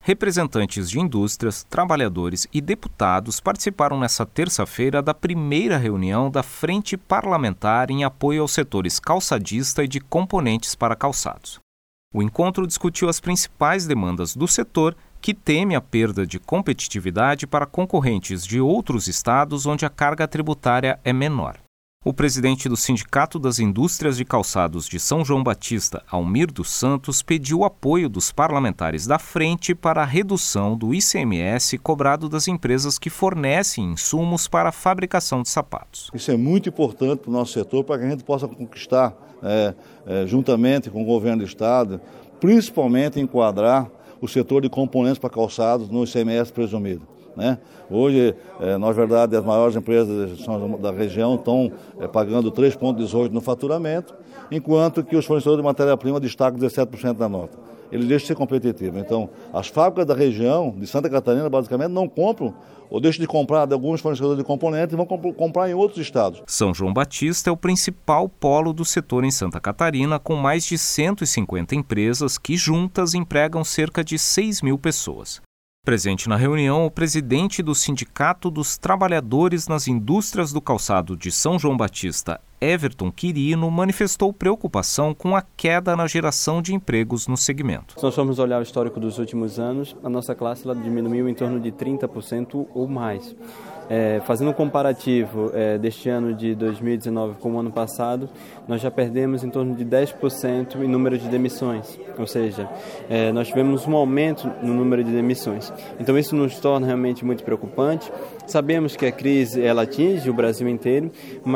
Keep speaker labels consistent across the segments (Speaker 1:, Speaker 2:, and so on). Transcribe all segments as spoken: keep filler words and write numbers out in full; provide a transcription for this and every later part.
Speaker 1: Representantes de indústrias, trabalhadores e deputados participaram nesta terça-feira da primeira reunião da Frente Parlamentar em apoio aos setores calçadista e de componentes para calçados. O encontro discutiu as principais demandas do setor, que teme a perda de competitividade para concorrentes de outros estados onde a carga tributária é menor. O presidente do Sindicato das Indústrias de Calçados de São João Batista, Almir dos Santos, pediu apoio dos parlamentares da frente para a redução do I C M S cobrado das empresas que fornecem insumos para a fabricação de sapatos.
Speaker 2: Isso é muito importante para o nosso setor, para que a gente possa conquistar, é, é, juntamente com o governo do estado, principalmente enquadrar o setor de componentes para calçados no I C M S presumido. Né? Hoje, é, na verdade, as maiores empresas da região estão é, pagando três vírgula dezoito no faturamento, enquanto que os fornecedores de matéria-prima destacam dezessete por cento da nota. Eles deixam de ser competitivos. Então, as fábricas da região de Santa Catarina, basicamente, não compram ou deixam de comprar de alguns fornecedores de componentes e vão comp- comprar em outros estados.
Speaker 1: São João Batista é o principal polo do setor em Santa Catarina, com mais de cento e cinquenta empresas que juntas empregam cerca de seis mil pessoas. Presente na reunião, o presidente do Sindicato dos Trabalhadores nas Indústrias do Calçado de São João Batista, Everton Quirino, manifestou preocupação com a queda na geração de empregos no segmento.
Speaker 3: Se nós formos olhar o histórico dos últimos anos, a nossa classe ela diminuiu em torno de trinta por cento ou mais. É, fazendo um comparativo é, deste ano de dois mil e dezenove com o ano passado, nós já perdemos em torno de dez por cento em número de demissões, ou seja, é, nós tivemos um aumento no número de demissões. Então isso nos torna realmente muito preocupante. Sabemos que a crise ela atinge o Brasil inteiro,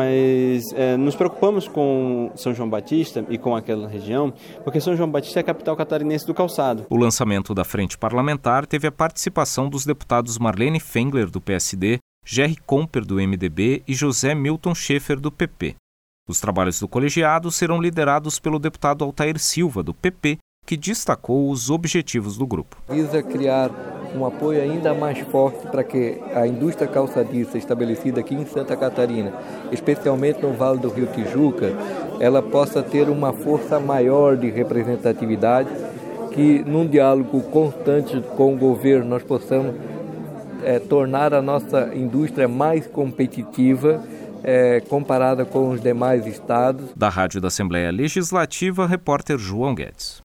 Speaker 3: mas é, nos preocupamos com São João Batista e com aquela região, porque São João Batista é a capital catarinense do calçado.
Speaker 1: O lançamento da Frente Parlamentar teve a participação dos deputados Marlene Fengler, do P S D, Gerry Comper, do M D B, e José Milton Schaefer, do P P. Os trabalhos do colegiado serão liderados pelo deputado Altair Silva, do P P, que destacou os objetivos do grupo.
Speaker 4: Visa criar um apoio ainda mais forte para que a indústria calçadista estabelecida aqui em Santa Catarina, especialmente no Vale do Rio Tijuca, ela possa ter uma força maior de representatividade, que num diálogo constante com o governo nós possamos É, tornar a nossa indústria mais competitiva é, comparada com os demais estados.
Speaker 1: Da Rádio da Assembleia Legislativa, repórter João Guedes.